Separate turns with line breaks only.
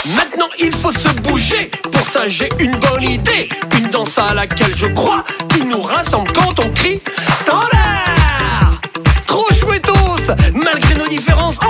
Maintenant il faut se bouger. Pour ça j'ai une bonne idée. Une danse à laquelle je crois, qui nous rassemble quand on crie standard. Trop chouettos, malgré nos différences,